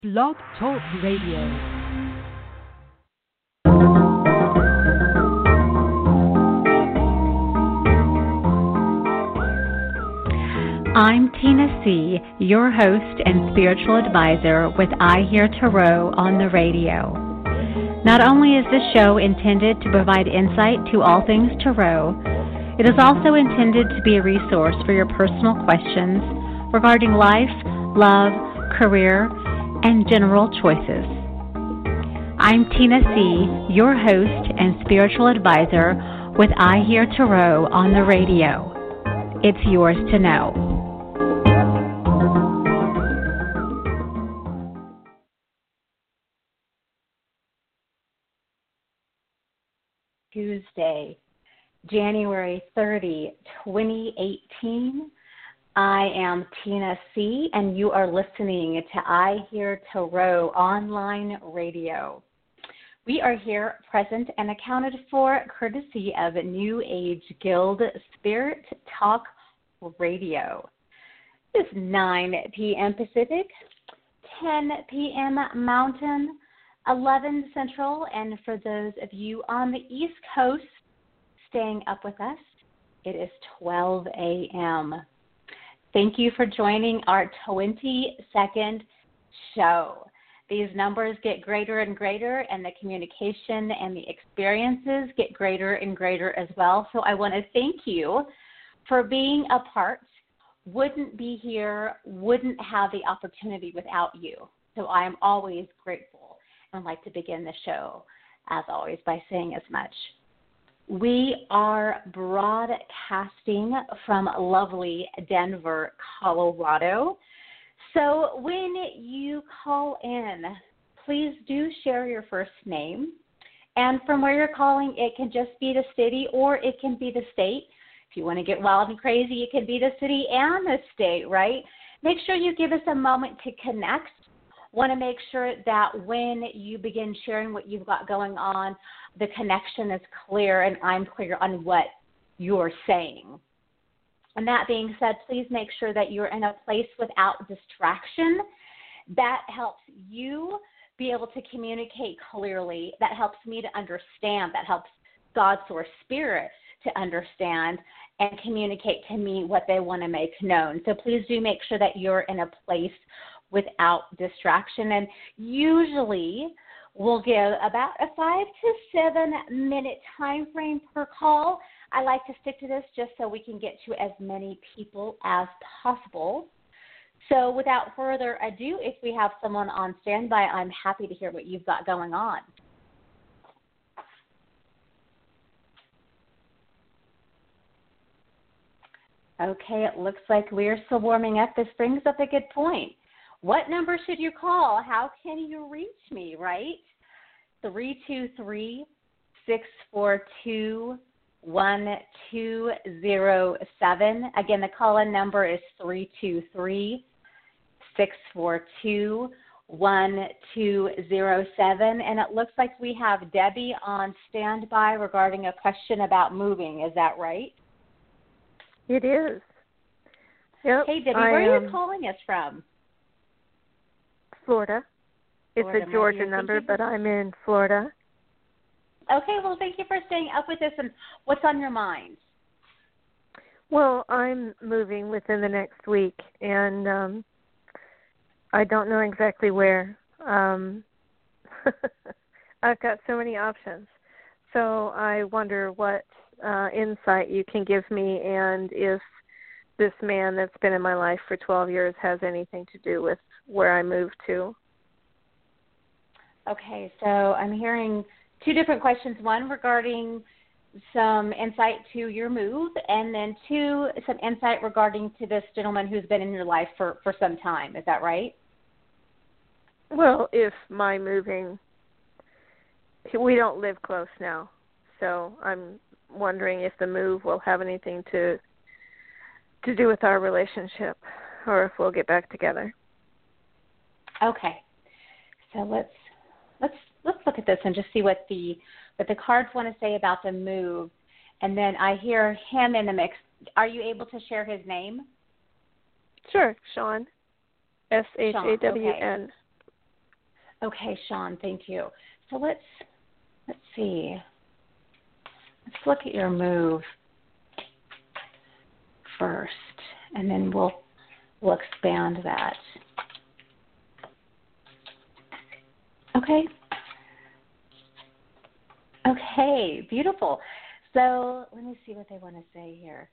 Blog Talk Radio. I'm Tina C., your host and spiritual advisor with I Hear Tarot on the radio. Not only is this show intended to provide insight to all things tarot, it is also intended to be a resource for your personal questions regarding life, love, career, and general choices. I'm Tina C., your host and spiritual advisor with I Hear Tarot on the radio. It's yours to know. Tuesday, January 30, 2018. I am Tina C., and you are listening to I Hear Tarot online radio. We are here present and accounted for courtesy of New Age Guild Spirit Talk Radio. It's 9 p.m. Pacific, 10 p.m. Mountain, 11 Central, and for those of you on the East Coast staying up with us, it is 12 a.m. Thank you for joining our 22nd show. These numbers get greater and greater, and the communication and the experiences get greater and greater as well. So I want to thank you for being a part. Wouldn't be here, wouldn't have the opportunity without you. So I am always grateful. I'd like to begin the show, as always, by saying as much. We are broadcasting from lovely Denver, Colorado. So when you call in, please do share your first name. And from where you're calling, it can just be the city or it can be the state. If you want to get wild and crazy, it can be the city and the state, right? Make sure you give us a moment to connect. Want to make sure that when you begin sharing what you've got going on, the connection is clear and I'm clear on what you're saying. And that being said, please make sure that you're in a place without distraction. That helps you be able to communicate clearly. That helps me to understand. That helps God, Source, Spirit to understand and communicate to me what they want to make known. So please do make sure that you're in a place without distraction. And usually we'll give about a 5 to 7 minute time frame per call. I like to stick to this just so we can get to as many people as possible. So without further ado, if we have someone on standby, I'm happy to hear what you've got going on. Okay, it looks like we're still warming up. This brings up a good point. What number should you call? How can you reach me, right? 323-642-1207. Again, the call-in number is 323-642-1207. And it looks like we have Debbie on standby regarding a question about moving. Is that right? It is. Yep. Hey, Debbie, where are you calling us from? Florida. It's Florida, a Georgia number, but I'm in Florida. Okay, well, thank you for staying up with us. And what's on your mind? Well, I'm moving within the next week, and I don't know exactly where. I've got so many options. So I wonder what insight you can give me and if this man that's been in my life for 12 years has anything to do with where I moved to. Okay, so I'm hearing two different questions. One regarding some insight to your move, and then two, some insight regarding to this gentleman who's been in your life for some time. Is that right? Well, if my moving, we don't live close now, so I'm wondering if the move will have anything to do with our relationship or if we'll get back together. Okay, so let's look at this and just see what the cards want to say about the move. And then I hear him in the mix. Are you able to share his name? Sure, Shawn. Shawn, Shawn, Shawn. Okay, Sean, thank you. So let's see. Let's look at your move first, and then we'll expand that. Okay. Okay, beautiful. So let me see what they want to say here.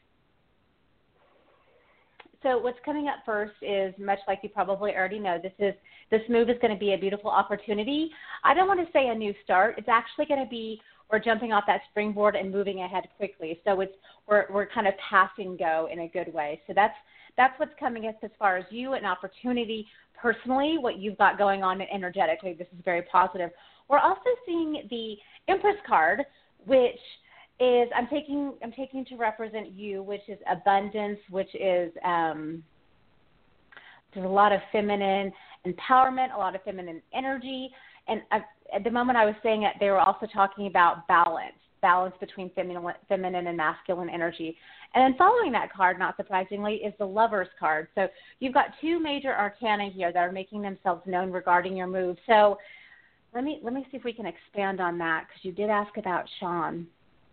So what's coming up first is, much like you probably already know, this move is going to be a beautiful opportunity. I don't want to say a new start. It's actually going to be we're jumping off that springboard and moving ahead quickly. So we're kind of passing go in a good way. So that's what's coming up as far as you, an opportunity personally, what you've got going on energetically. This is very positive. We're also seeing the Empress card, which is I'm taking to represent you, which is abundance, which is there's a lot of feminine empowerment, a lot of feminine energy, and at the moment I was saying it, they were also talking about balance between feminine and masculine energy. And then following that card, not surprisingly, is the Lover's card. So you've got two major arcana here that are making themselves known regarding your move. So let me see if we can expand on that, because you did ask about Sean.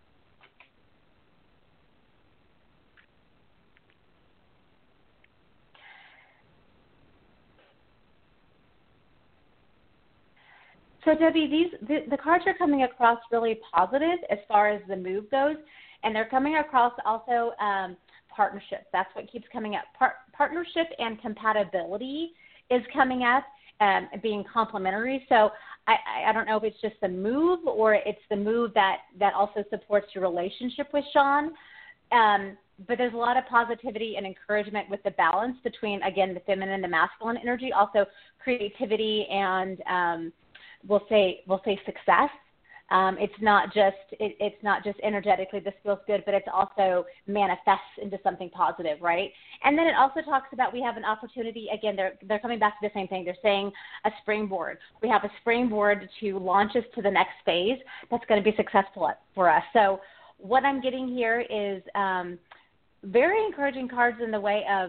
So, Debbie, the cards are coming across really positive as far as the move goes, and they're coming across also partnership. That's what keeps coming up. Partnership and compatibility is coming up, being complementary. So I don't know if it's just the move or it's the move that also supports your relationship with Sean. But there's a lot of positivity and encouragement with the balance between, again, the feminine and the masculine energy, also creativity and we'll say success. It's not just energetically this feels good, but it's also manifests into something positive, right? And then it also talks about we have an opportunity. Again, they're coming back to the same thing. They're saying a springboard. We have a springboard to launch us to the next phase that's going to be successful for us. So what I'm getting here is very encouraging cards in the way of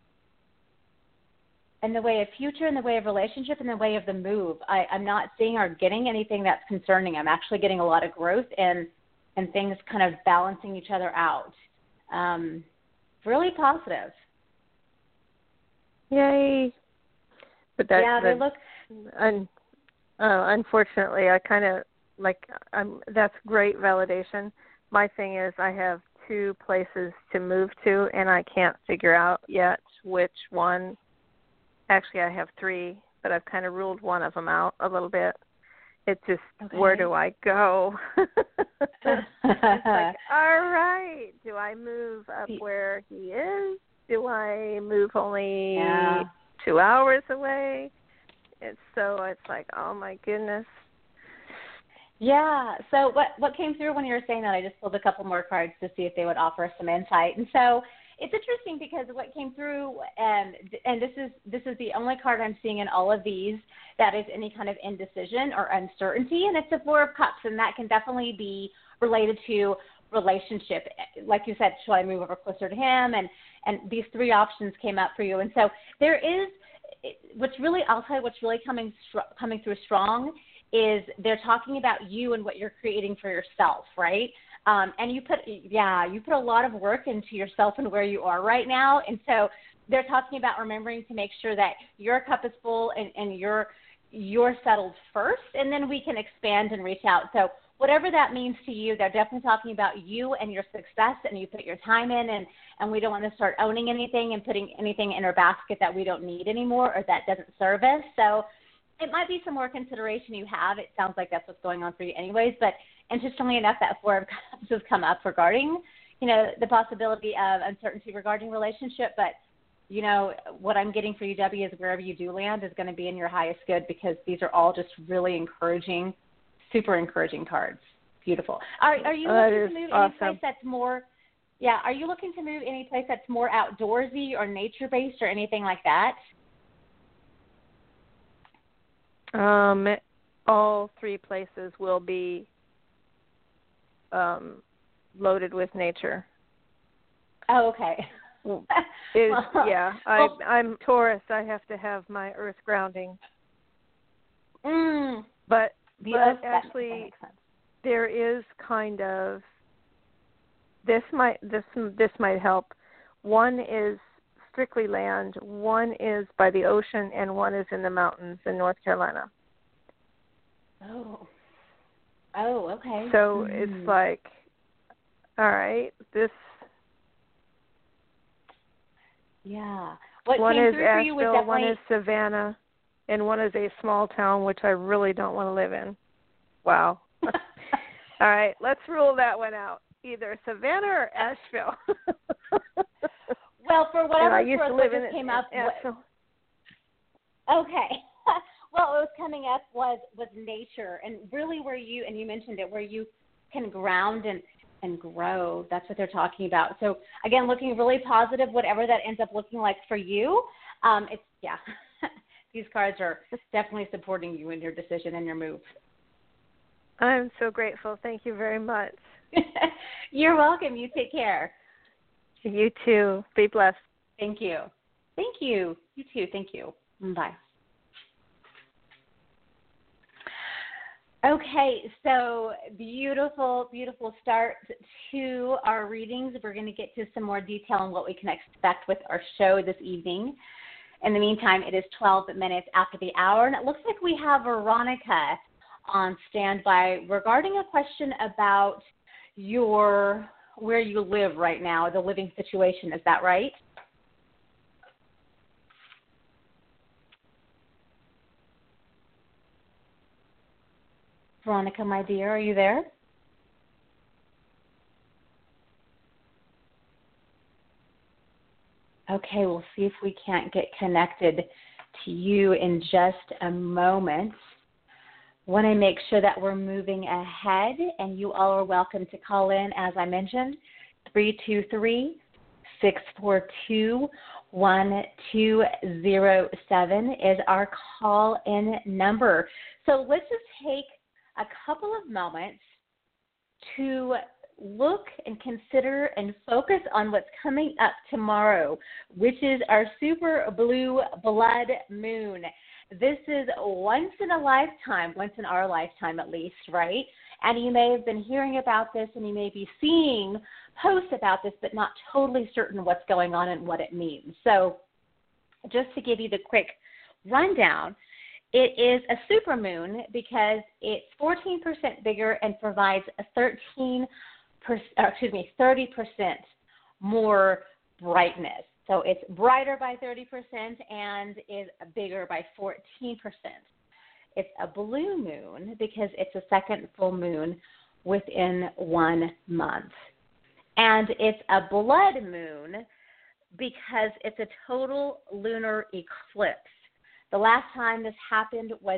future, in the way of relationship, in the way of the move. I'm not seeing or getting anything that's concerning. I'm actually getting a lot of growth and things kind of balancing each other out. Really positive. Yay. But they look. Unfortunately, I kind of that's great validation. My thing is I have 2 places to move to, and I can't figure out yet which one. Actually, I have 3, but I've kind of ruled one of them out a little bit. It's just, okay. Where do I go? It's like, all right, do I move up where he is? Do I move only 2 hours away? It's like, oh my goodness. Yeah. So what came through when you were saying that? I just pulled a couple more cards to see if they would offer some insight. And so it's interesting because what came through, and this is the only card I'm seeing in all of these that is any kind of indecision or uncertainty, and it's a 4 of Cups, and that can definitely be related to relationship. Like you said, should I move over closer to him? And these 3 options came up for you, and so there is I'll tell you what's really coming through strong is they're talking about you and what you're creating for yourself, right? And you put a lot of work into yourself and where you are right now. And so they're talking about remembering to make sure that your cup is full and you're settled first, and then we can expand and reach out. So whatever that means to you, they're definitely talking about you and your success, and you put your time in, and we don't want to start owning anything and putting anything in our basket that we don't need anymore or that doesn't serve us. So it might be some more consideration you have. It sounds like that's what's going on for you anyways, but interestingly enough, that 4 of Cups has come up regarding, the possibility of uncertainty regarding relationship. But, what I'm getting for you, Debbie, is wherever you do land is going to be in your highest good, because these are all just really encouraging, super encouraging cards. Beautiful. Are you looking to move any place that's more? Yeah. Are you looking to move any place that's more outdoorsy or nature based or anything like that? All 3 places will be loaded with nature. Oh, okay. I'm Taurus. I have to have my earth grounding. But actually, there is kind of this might help. One is strictly land, one is by the ocean, and one is in the mountains in North Carolina. Oh, okay. So it's like, all right, this. Yeah. What one came is through for you was Asheville, definitely... one is Savannah, and one is a small town which I really don't want to live in. Wow. All right, let's rule that one out. Either Savannah or Asheville. Well, for whatever I used to live in came up. Asheville. Okay. Well, what was coming up was nature, and really where you, and you mentioned it, where you can ground and grow. That's what they're talking about. So, again, looking really positive, whatever that ends up looking like for you. These cards are definitely supporting you in your decision and your move. I'm so grateful. Thank you very much. You're welcome. You take care. You too. Be blessed. Thank you. Thank you. You too. Thank you. Bye. Okay, so beautiful, beautiful start to our readings. We're going to get to some more detail on what we can expect with our show this evening. In the meantime, it is 12 minutes after the hour, and it looks like we have Veronica on standby regarding a question about where you live right now, the living situation. Is that right? Veronica, my dear, are you there? Okay, we'll see if we can't get connected to you in just a moment. Want to make sure that we're moving ahead, and you all are welcome to call in, as I mentioned, 323-642-1207 is our call-in number. So let's just take a couple of moments to look and consider and focus on what's coming up tomorrow, which is our super blue blood moon. This is once in a lifetime, once in our lifetime at least, right? And you may have been hearing about this, and you may be seeing posts about this, but not totally certain what's going on and what it means. So just to give you the quick rundown, it is a supermoon because it's 14% bigger and provides a 30% more brightness. So it's brighter by 30% and is bigger by 14%. It's a blue moon because it's a second full moon within 1 month. And it's a blood moon because it's a total lunar eclipse. The last time this happened was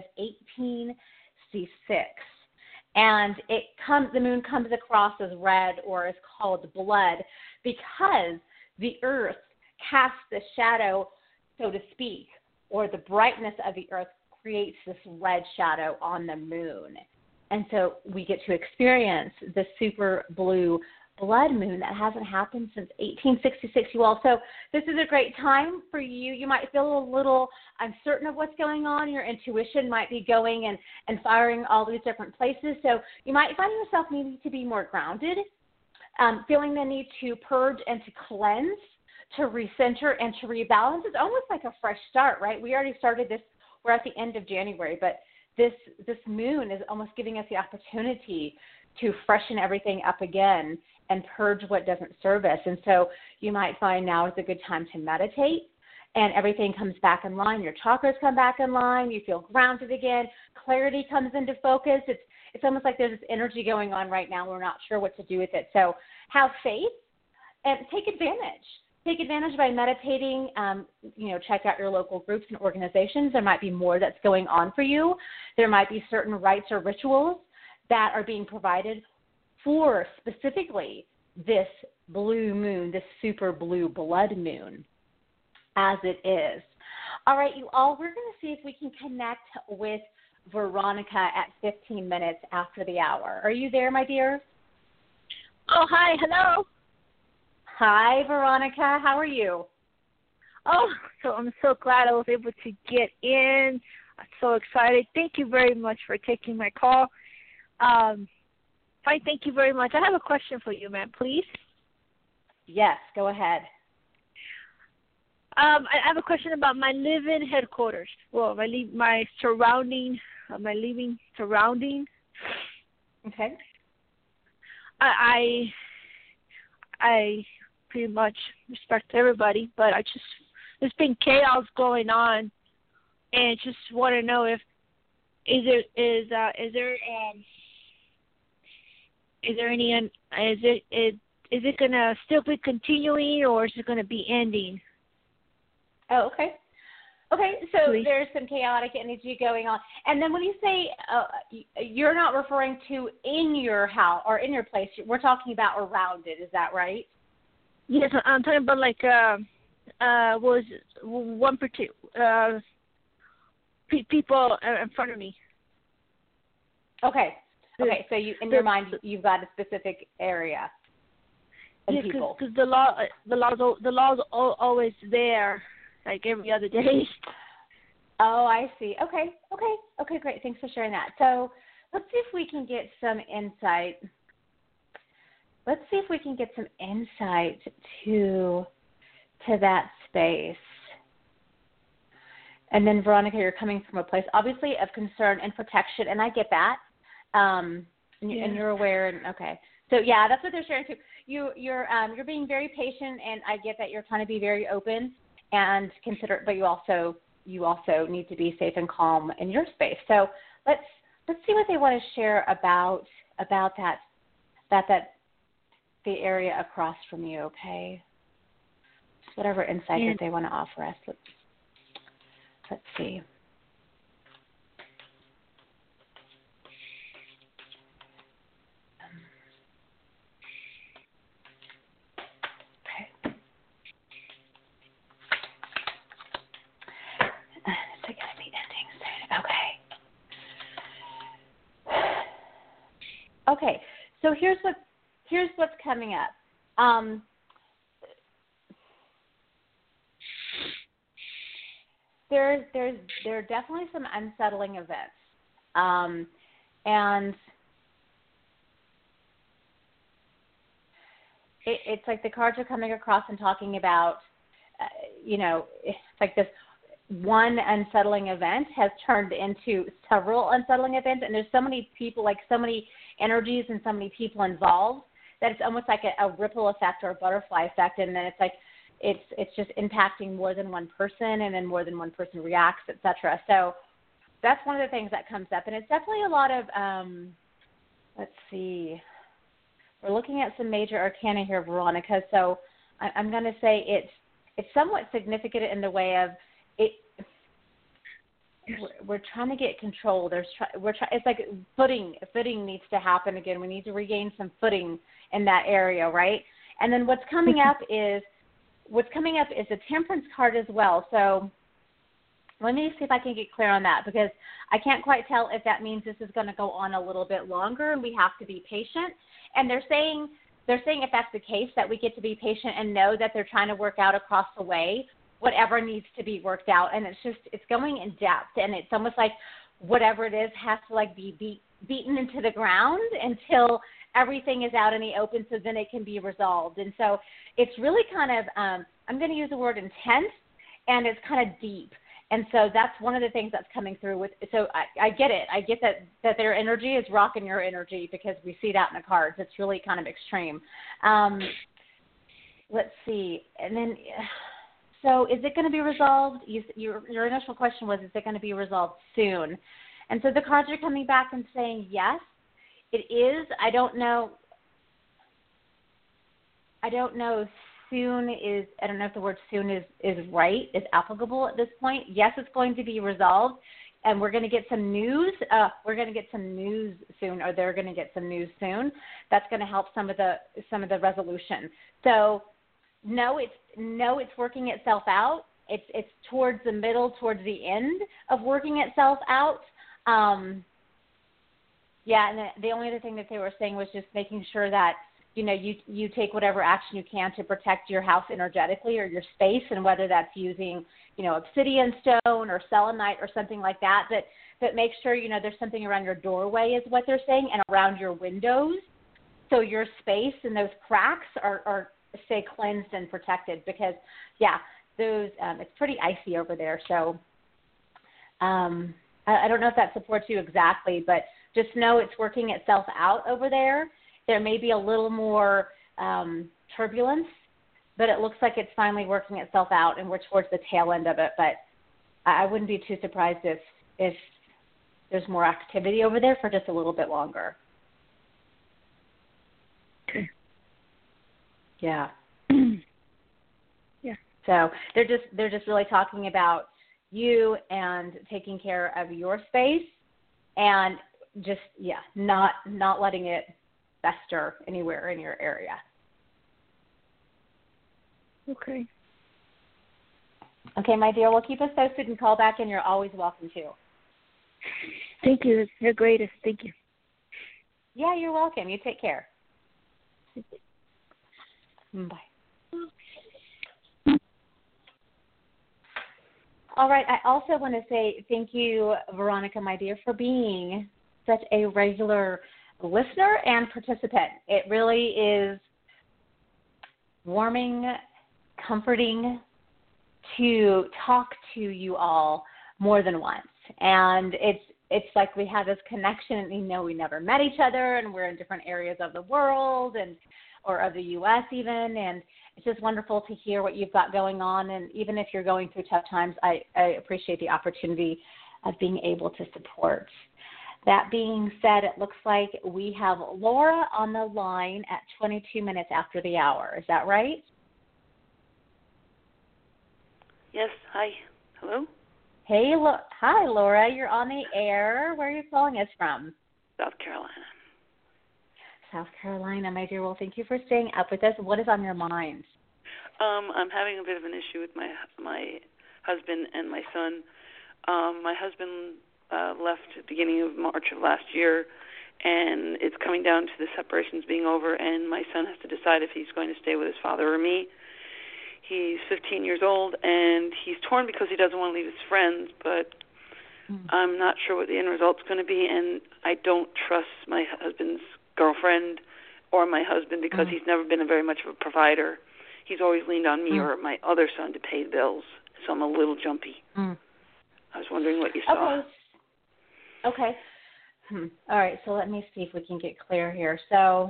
1866. And the moon comes across as red or is called blood because the earth casts the shadow, so to speak, or the brightness of the earth creates this red shadow on the moon. And so we get to experience the super blue blood moon that hasn't happened since 1866, you all. So this is a great time for you. You might feel a little uncertain of what's going on. Your intuition might be going and firing all these different places. So you might find yourself needing to be more grounded, feeling the need to purge and to cleanse, to recenter and to rebalance. It's almost like a fresh start, right? We already started this. We're at the end of January, but this moon is almost giving us the opportunity to freshen everything up again and purge what doesn't serve us. And so you might find now is a good time to meditate, and everything comes back in line. Your chakras come back in line. You feel grounded again. Clarity comes into focus. It's almost like there's this energy going on right now. We're not sure what to do with it. So have faith and take advantage. Take advantage by meditating. Check out your local groups and organizations. There might be more that's going on for you. There might be certain rites or rituals that are being provided for specifically this blue moon, this super blue blood moon, as it is. All right, you all, we're going to see if we can connect with Veronica at 15 minutes after the hour. Are you there, my dear? Oh, hi. Hello. Hi, Veronica. How are you? Oh, so I'm so glad I was able to get in. I'm so excited. Thank you very much for taking my call. Fine, thank you very much. I have a question for you, ma'am, please. Yes, go ahead. I have a question about my living headquarters. Well, my surrounding, my living surrounding. Okay. I pretty much respect everybody, but there's been chaos going on, and just want to know if is it gonna still be continuing, or is it gonna be ending? Oh, okay. Okay, so Please. there's some chaotic energy going on. And then when you say you're not referring to in your house or in your place, we're talking about around it. Is that right? Yes, I'm talking about like was one particular people in front of me. Okay. Okay, so in your mind you've got a specific area and people. Because the law's always there, like every other day. Oh, I see. Okay, great. Thanks for sharing that. So let's see if we can get some insight. Let's see if we can get some insight to that space. And then, Veronica, you're coming from a place, obviously, of concern and protection, and I get that. And you're aware. And okay, so yeah, that's what they're sharing too. You're being very patient, and I get that you're trying to be very open and considerate, but you also need to be safe and calm in your space. So let's see what they want to share about that the area across from you. Okay, just whatever insight that they want to offer us. Let's see. Okay, so here's what's coming up. There are definitely some unsettling events, and it's like the cards are coming across and talking about, it's like this one unsettling event has turned into several unsettling events, and there's so many people, like so many energies and so many people involved that it's almost like a ripple effect or a butterfly effect, and then it's like it's just impacting more than one person, and then more than one person reacts, etc. So that's one of the things that comes up, and it's definitely a lot of let's see, we're looking at some major arcana here, Veronica. So I'm going to say it's somewhat significant in the way of it. We're trying to get control. It's like footing needs to happen again. We need to regain some footing in that area, right? And then what's coming up is the Temperance card as well. So let me see if I can get clear on that, because I can't quite tell if that means this is going to go on a little bit longer and we have to be patient. And they're saying if that's the case, that we get to be patient and know that they're trying to work out across the way whatever needs to be worked out. And it's going in depth, and it's almost like whatever it is has to like be beaten into the ground until everything is out in the open, so then it can be resolved. And so it's really kind of, I'm going to use the word intense, and it's kind of deep. And so that's one of the things that's coming through with. So I get it. I get that their energy is rocking your energy, because we see that in the cards. It's really kind of extreme. Let's see. And then, so is it going to be resolved? Your initial question was, is it going to be resolved soon? And so the cards are coming back and saying, yes, it is. I don't know soon is, I don't know if the word soon is right, is applicable at this point. Yes, it's going to be resolved, and we're going to get some news. We're going to get some news soon, or they're going to get some news soon. That's going to help some of the resolution. So no, it's working itself out. It's towards the middle, towards the end of working itself out. Yeah, and the only other thing that they were saying was just making sure that you take whatever action you can to protect your house energetically or your space, and whether that's using, obsidian stone or selenite or something like that, but make sure, there's something around your doorway is what they're saying, and around your windows, so your space and those cracks are stay cleansed and protected, because, those, it's pretty icy over there. So I don't know if that supports you exactly, but just know it's working itself out over there. There may be a little more turbulence, but it looks like it's finally working itself out, and we're towards the tail end of it. But I wouldn't be too surprised if there's more activity over there for just a little bit longer. Okay. Yeah. Yeah. So they're just really talking about you and taking care of your space, and just not letting it fester anywhere in your area. Okay. Okay, my dear. Well, keep us posted and call back, and you're always welcome to. Thank you. You're greatest. Thank you. Yeah, you're welcome. You take care. Bye. All right. I also want to say thank you, Veronica, my dear, for being such a regular listener and participant. It really is warming, comforting to talk to you all more than once. And it's like we have this connection, and we never met each other, and we're in different areas of the world or of the U.S. even, and it's just wonderful to hear what you've got going on. And even if you're going through tough times, I appreciate the opportunity of being able to support. That being said, it looks like we have Laura on the line at 22 minutes after the hour. Is that right? Yes. Hi. Hello? Hey, hi, Laura. You're on the air. Where are you calling us from? South Carolina. South Carolina, my dear. Well, thank you for staying up with us. What is on your mind? I'm having a bit of an issue with my husband and my son. My husband left at the beginning of March of last year, and it's coming down to the separations being over, and my son has to decide if he's going to stay with his father or me. He's 15 years old, and he's torn because he doesn't want to leave his friends, but I'm not sure what the end result's going to be, and I don't trust my husband's girlfriend or my husband because he's never been very much of a provider. He's always leaned on me or my other son to pay the bills, so I'm a little jumpy. I was wondering what you saw. Okay. All right, so let me see if we can get clear here. So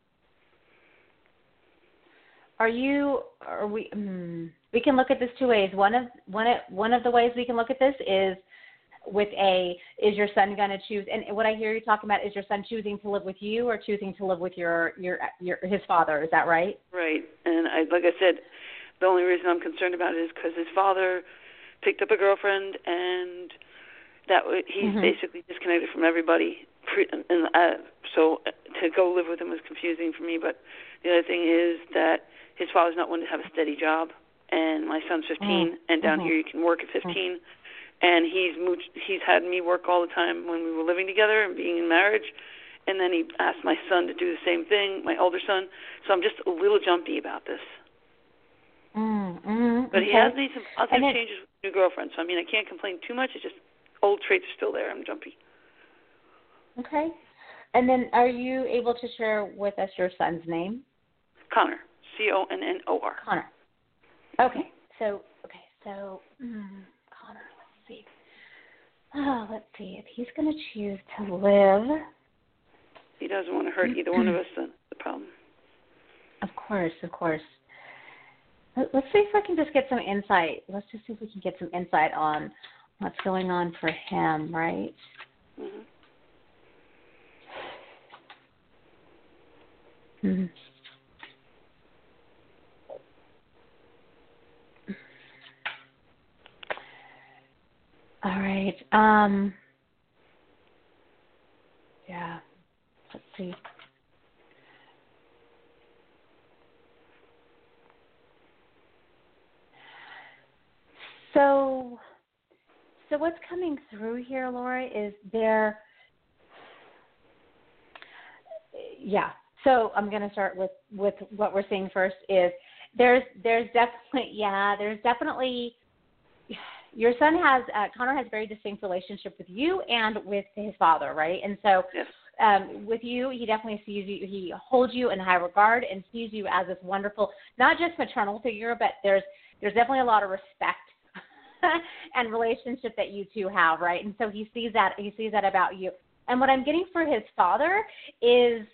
we can look at this two ways. One of the ways we can look at this is is your son going to choose, and what I hear you talking about is your son choosing to live with you or choosing to live with his father. Is that right? Right. And like I said, the only reason I'm concerned about it is because his father picked up a girlfriend, and he's basically disconnected from everybody. And so to go live with him was confusing for me. But the other thing is that his father's not one to have a steady job, and my son's 15, and down here you can work at 15. And he's had me work all the time when we were living together and being in marriage. And then he asked my son to do the same thing, my older son. So I'm just a little jumpy about this. But he has made some other changes with new girlfriend. So, I can't complain too much. It's just old traits are still there. I'm jumpy. Okay. And then are you able to share with us your son's name? Connor. Connor. Connor. Okay. So Connor, let's see if he's going to choose to live. He doesn't want to hurt either one of us. That's the problem. Of course. Let's see if I can just get some insight. Let's just see if we can get some insight on what's going on for him, right? All right. Let's see. So what's coming through here, Laura, is there. Yeah. So I'm going to start with what we're seeing first is there's definitely your son has Connor has a very distinct relationship with you and with his father, right? And so Yes. With you, he definitely sees you. He holds you in high regard and sees you as this wonderful, not just maternal figure, but there's definitely a lot of respect and relationship that you two have, right? And so he sees that about you. And what I'm getting for his father is,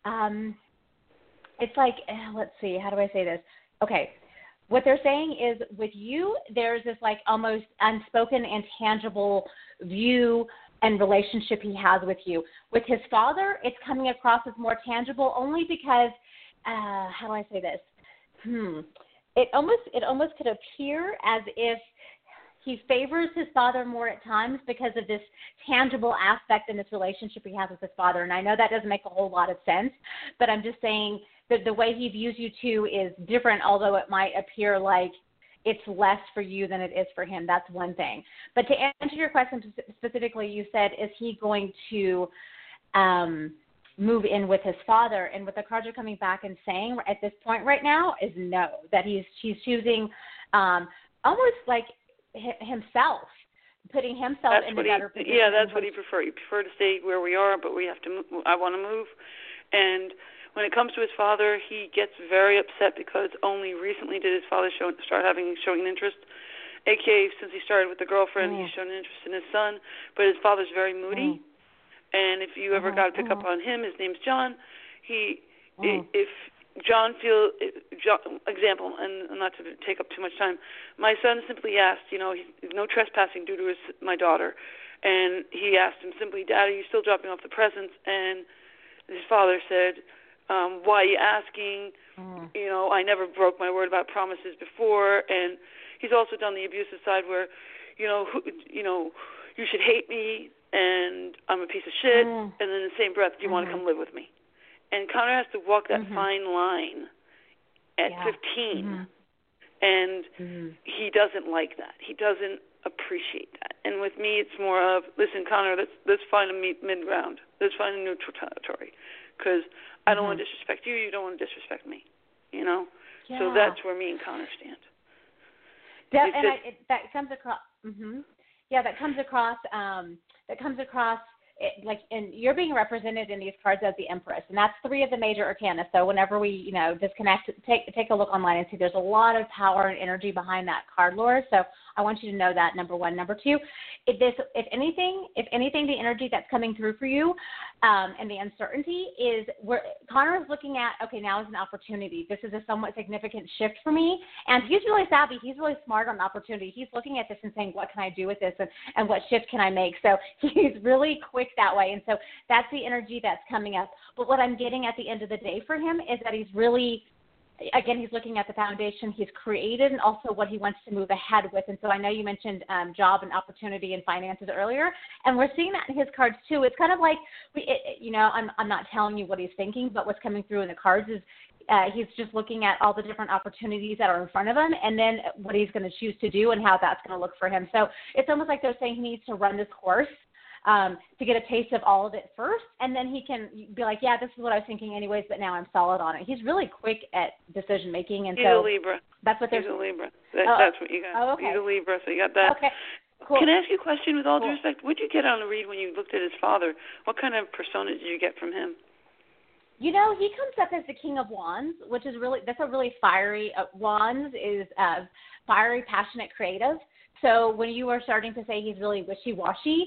it's like, let's see, how do I say this? Okay. What they're saying is with you, there's this like almost unspoken and tangible view and relationship he has with you. With his father, it's coming across as more tangible only because, how do I say this? It almost could appear as if he favors his father more at times because of this tangible aspect in this relationship he has with his father. And I know that doesn't make a whole lot of sense, but I'm just saying that the way he views you two is different, although it might appear like it's less for you than it is for him. That's one thing. But to answer your question specifically, you said, is he going to move in with his father? And what the cards are coming back and saying at this point right now is no, that he's choosing almost like himself, putting himself in a better position. Yeah, that's what he prefers. He prefers to stay where we are, but we have to move. I want to move. And when it comes to his father, he gets very upset because only recently did his father showing interest. AKA, since he started with the girlfriend, he's shown interest in his son. But his father's very moody. And if you ever got to pick up on him, his name's John. If John example, and not to take up too much time, my son simply asked, no trespassing due to my daughter. And he asked him simply, Dad, are you still dropping off the presents? And his father said, why are you asking? I never broke my word about promises before. And he's also done the abusive side where, you should hate me and I'm a piece of shit. And then in the same breath, do you want to come live with me? And Connor has to walk that fine line at 15. And he doesn't like that. He doesn't appreciate that. And with me, it's more of, listen, Connor, let's find a mid-ground. Let's find a neutral territory. Because I don't want to disrespect you. You don't want to disrespect me. Yeah. So that's where me and Connor stand. That comes across. Yeah, that comes across. And you're being represented in these cards as the Empress, and that's 3 of the major arcana. So whenever we, disconnect, take a look online and see there's a lot of power and energy behind that card, Laura. So I want you to know that, number 1. Number 2, if anything, the energy that's coming through for you, and the uncertainty is where Connor is looking at. Okay, now is an opportunity. This is a somewhat significant shift for me, and he's really savvy. He's really smart on opportunity. He's looking at this and saying, what can I do with this, and what shift can I make? So he's really quick that way, and so that's the energy that's coming up. But what I'm getting at the end of the day for him is that he's really, again, he's looking at the foundation he's created and also what he wants to move ahead with. And so I know you mentioned job and opportunity and finances earlier, and we're seeing that in his cards too. It's kind of like, I'm not telling you what he's thinking, but what's coming through in the cards is he's just looking at all the different opportunities that are in front of him and then what he's going to choose to do and how that's going to look for him. So it's almost like they're saying he needs to run this course to get a taste of all of it first, and then he can be like, yeah, this is what I was thinking anyways, but now I'm solid on it. He's really quick at decision making, and he's a Libra. That's what they're. He's a Libra. That's what you got. Oh, okay. He's a Libra, so you got that. Okay. Cool. Can I ask you a question with all due respect? What did you get on the read when you looked at his father? What kind of persona did you get from him? He comes up as the King of Wands, which is that's a really fiery. Wands is fiery, passionate, creative. So when you are starting to say he's really wishy-washy,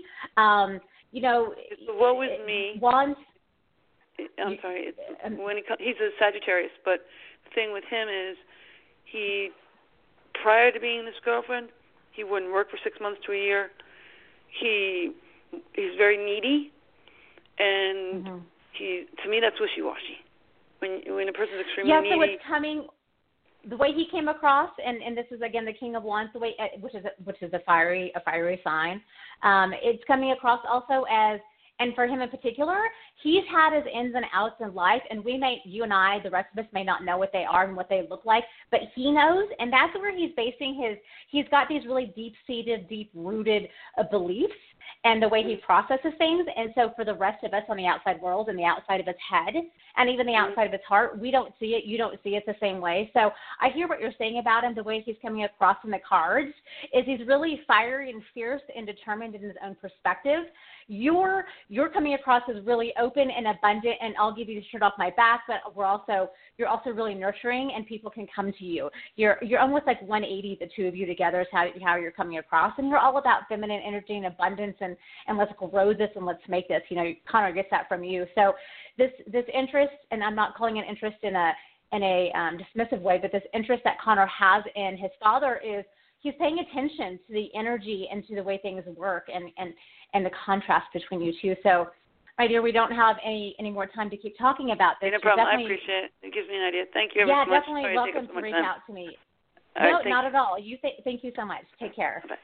what was me? Wands. I'm sorry. He's a Sagittarius, but the thing with him is prior to being this girlfriend, he wouldn't work for 6 months to a year. He's very needy, and to me that's wishy-washy. When a person's extremely needy. Yeah, so it's coming. The way he came across, and this is again the King of Wands, the way which is a fiery sign. It's coming across also as, and for him in particular, he's had his ins and outs in life, and you and I, the rest of us may not know what they are and what they look like, but he knows, and that's where he's basing he's got these really deep-seated, deep-rooted beliefs and the way he processes things. And so for the rest of us on the outside world and the outside of his head and even the outside of his heart, we don't see it. You don't see it the same way. So I hear what you're saying about him. The way he's coming across in the cards is he's really fiery and fierce and determined in his own perspective. You're coming across as really open and abundant, and I'll give you the shirt off my back, but you're also really nurturing, and people can come to you. You're almost like 180, the two of you together is how you're coming across, and you're all about feminine energy and abundance and let's grow this and let's make this. Connor gets that from you. So this interest, and I'm not calling it interest in a dismissive way, but this interest that Connor has in his father is he's paying attention to the energy and to the way things work and the contrast between you two. So, my dear, we don't have any more time to keep talking about this. No problem. I appreciate it. It gives me an idea. Thank you ever so much. Definitely Sorry welcome to reach out to me. No, not at all. Thank you so much. Take care. Bye.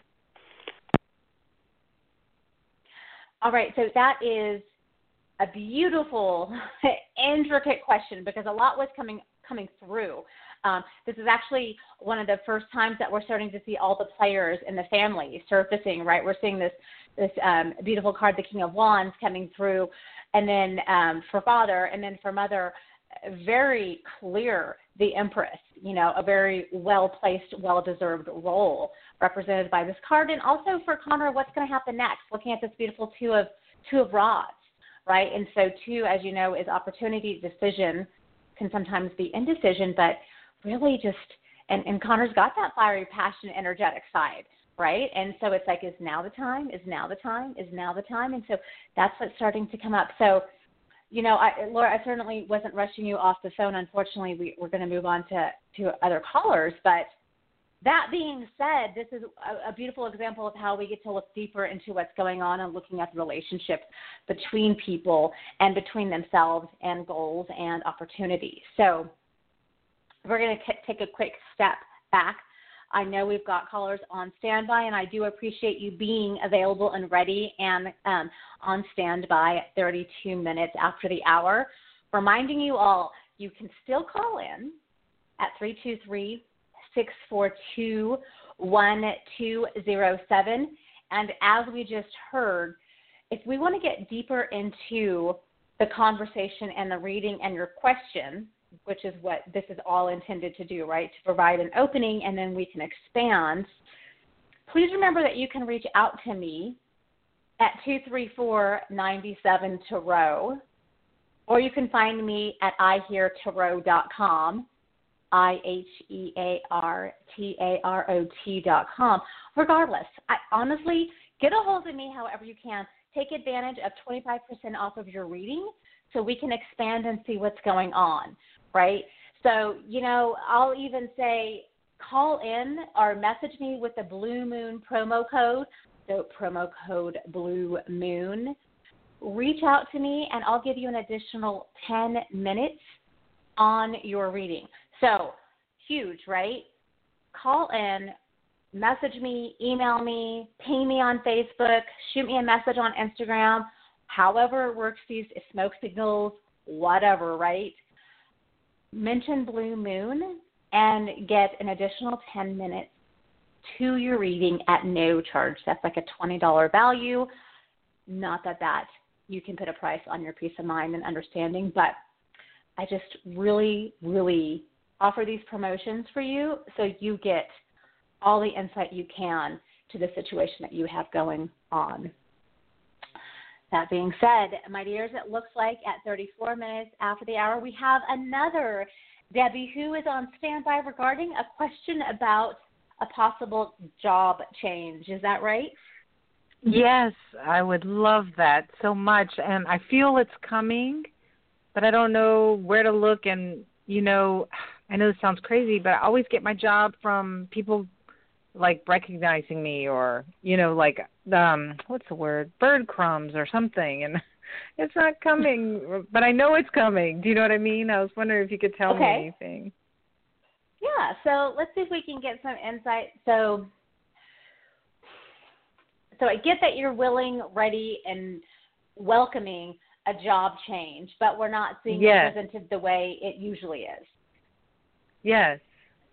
All right, so that is a beautiful, intricate question because a lot was coming through. This is actually one of the first times that we're starting to see all the players in the family surfacing, right? We're seeing this beautiful card, the King of Wands, coming through, and then for father, and then for mother, very clear, the Empress, a very well-placed, well-deserved role represented by this card. And also for Connor, what's going to happen next? Looking at this beautiful two of rods, right? And so two, as you know, is opportunity, decision, can sometimes be indecision, but really just, and Connor's got that fiery, passionate, energetic side, right? And so it's like, is now the time? Is now the time? Is now the time? And so that's what's starting to come up. So, Laura, I certainly wasn't rushing you off the phone. Unfortunately, we're going to move on to other callers. But that being said, this is a beautiful example of how we get to look deeper into what's going on and looking at the relationship between people and between themselves and goals and opportunities. So we're going to take a quick step back. I know we've got callers on standby, and I do appreciate you being available and ready and on standby at 32 minutes after the hour. Reminding you all, you can still call in at 323-642-1207. And as we just heard, if we want to get deeper into the conversation and the reading and your question, which is what this is all intended to do, right, to provide an opening and then we can expand, please remember that you can reach out to me at 234-97-TAROT, or you can find me at iheartarot.com, IHEARTAROT.com. Regardless, honestly, get a hold of me however you can. Take advantage of 25% off of your reading so we can expand and see what's going on, right? So, I'll even say call in or message me with the Blue Moon promo code, so promo code Blue Moon. Reach out to me, and I'll give you an additional 10 minutes on your reading. So, huge, right? Call in, message me, email me, ping me on Facebook, shoot me a message on Instagram, however it works, these smoke signals, whatever, right? Mention Blue Moon and get an additional 10 minutes to your reading at no charge. That's like a $20 value. Not that you can put a price on your peace of mind and understanding, but I just really, really offer these promotions for you so you get all the insight you can to the situation that you have going on. That being said, my dears, it looks like at 34 minutes after the hour, we have another Debbie who is on standby regarding a question about a possible job change. Is that right? Yes, I would love that so much. And I feel it's coming, but I don't know where to look. And, I know this sounds crazy, but I always get my job from people like recognizing me or, what's the word? Bird crumbs or something. And it's not coming, but I know it's coming. Do you know what I mean? I was wondering if you could tell me anything. Yeah, so let's see if we can get some insight. So I get that you're willing, ready, and welcoming a job change, but we're not seeing it presented the way it usually is. Yes.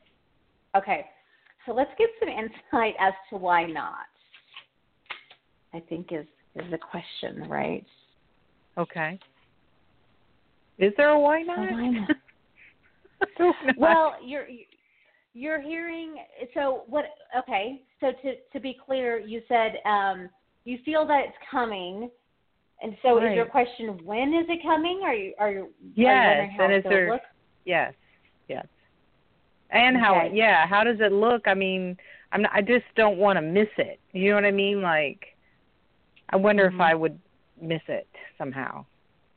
Okay, so let's get some insight as to why not. I think is the question, right? Okay. Is there a why not? Why not? Well, you're hearing. So what? Okay. So to be clear, you said you feel that it's coming, and so right. is your question, when is it coming? Are you yes, how and is it there? looks? Yes. And okay. how does it look? I mean, I just don't want to miss it. You know what I mean? Like, I wonder if I would miss it somehow.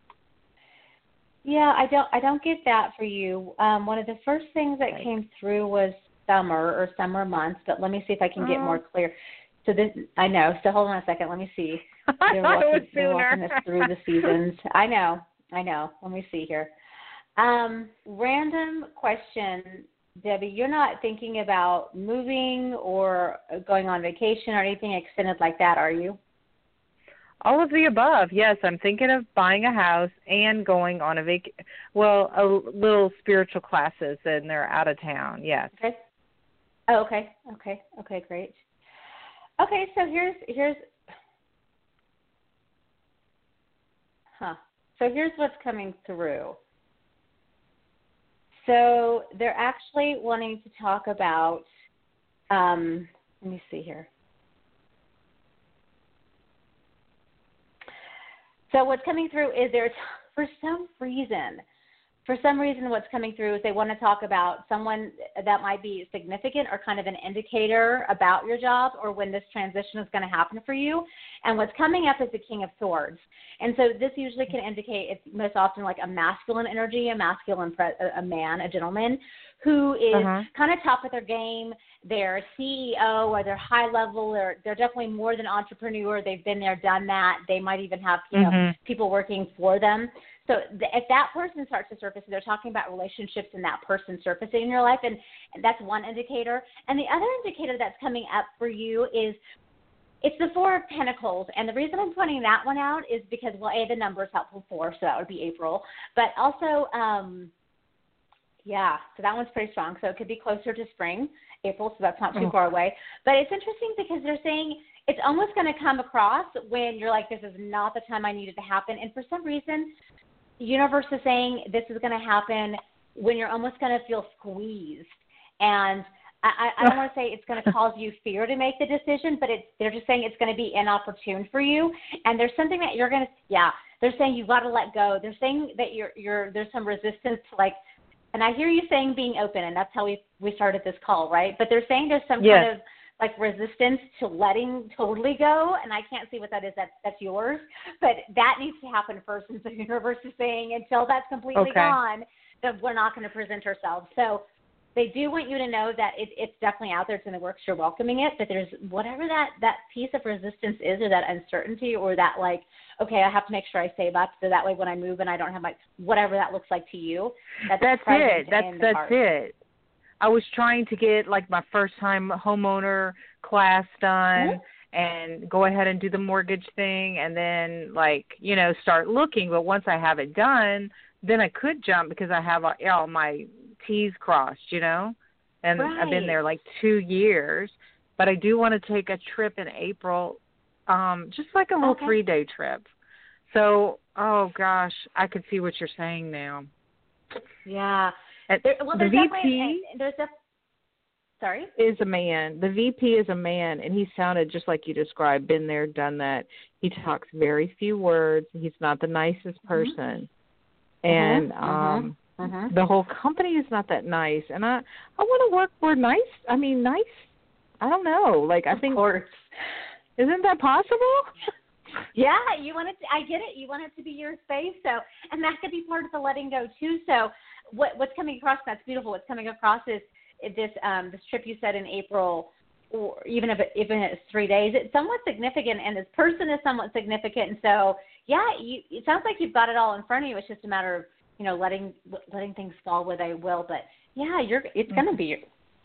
Yeah, I don't get that for you. One of the first things that came through was summer months, but let me see if I can get more clear. So this, I know. So hold on a second. Let me see. They're walking us through the seasons. I know. Let me see here. Random question, Debbie. You're not thinking about moving or going on vacation or anything extended like that, are you? All of the above. Yes, I'm thinking of buying a house and going on a little spiritual classes, and they're out of town. Yes. Okay. Oh, okay. Okay, great. Okay, so here's what's coming through. So they're actually wanting to talk about let me see here. So what's coming through is for some reason what's coming through is they want to talk about someone that might be significant or kind of an indicator about your job or when this transition is going to happen for you. And what's coming up is the King of Swords. And so this usually can indicate it's most often like a masculine energy, a man, a gentleman who is kind of top of their game. They're a CEO or they're high level. They're definitely more than entrepreneur. They've been there, done that. They might even have people working for them. So if that person starts to surface, they're talking about relationships and that person surfacing in your life, and that's one indicator. And the other indicator that's coming up for you is it's the Four of Pentacles. And the reason I'm pointing that one out is because, well, the number is helpful 4, so that would be April. But also, so that one's pretty strong. So it could be closer to spring, April, so that's not too far away. But it's interesting because they're saying it's almost going to come across when you're like, this is not the time I need it to happen. And for some reason, the universe is saying this is going to happen when you're almost going to feel squeezed. And I don't want to say it's going to cause you fear to make the decision, but they're just saying it's going to be inopportune for you. And there's something that you're going to, they're saying you've got to let go. They're saying that there's some resistance to like, and I hear you saying being open, and that's how we started this call, right? But they're saying there's some kind of like resistance to letting totally go, and I can't see what that is. That's yours, but that needs to happen first. And so the universe is saying until that's completely gone, that we're not going to present ourselves. So they do want you to know that it's definitely out there. It's in the works. You're welcoming it, but there's whatever that piece of resistance is, or that uncertainty, or that like, okay, I have to make sure I save up so that way when I move and I don't have my whatever that looks like to you. That's it. That's it. I was trying to get like my first time homeowner class done and go ahead and do the mortgage thing and then like, start looking. But once I have it done, then I could jump because I have all my T's crossed, and I've been there like 2 years. But I do want to take a trip in April, just like a little 3-day trip. So, oh gosh, I could see what you're saying now. Yeah. The VP is a man. The VP is a man, and he sounded just like you described, been there, done that. He talks very few words. He's not the nicest person. And the whole company is not that nice. And I want to work for nice. I mean, nice. I don't know. Like, I think, isn't that possible? Yeah, you want it. I get it. You want it to be your space. So, and that could be part of the letting go too. So, what's coming across? That's beautiful. What's coming across is this trip you said in April, or even if it's 3 days. It's somewhat significant, and this person is somewhat significant. And so, it sounds like you've got it all in front of you. It's just a matter of letting things fall where they will. But it's going to be